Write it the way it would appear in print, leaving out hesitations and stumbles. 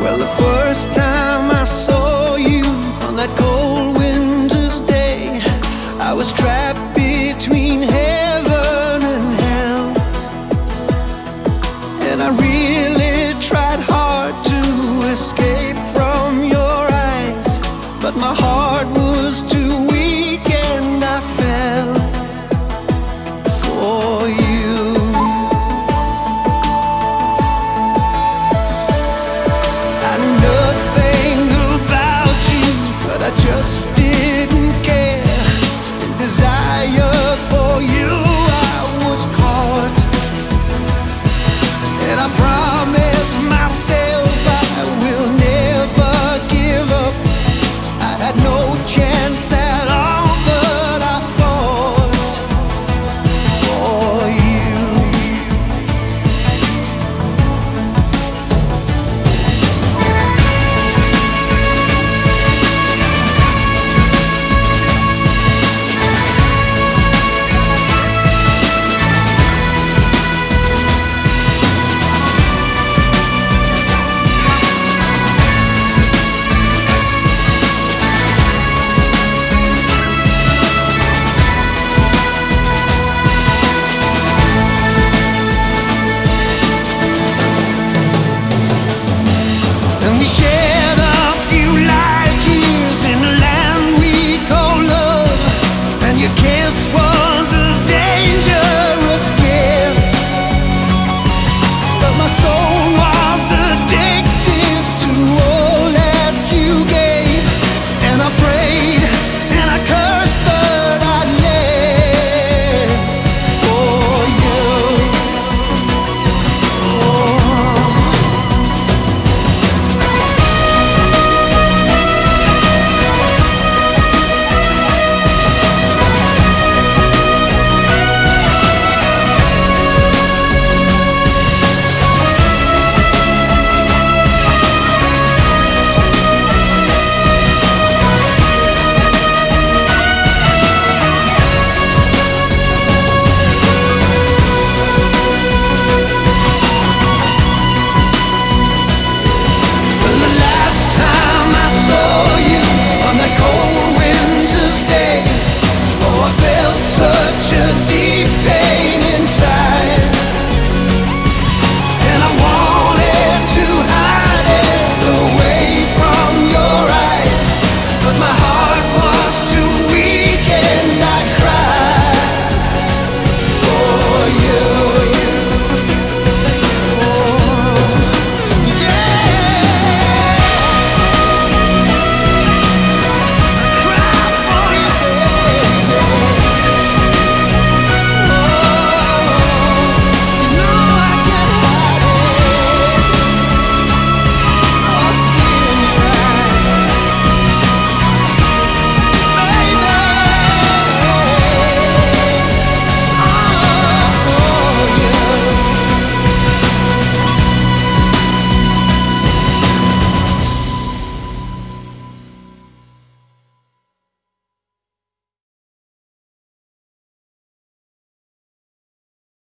Well, the first time I saw you on that cold winter's day, I was trapped between heaven and hell, and I really tried hard to escape from your eyes, but my heart was too weak and I fell for you. I know nothing about you, but I just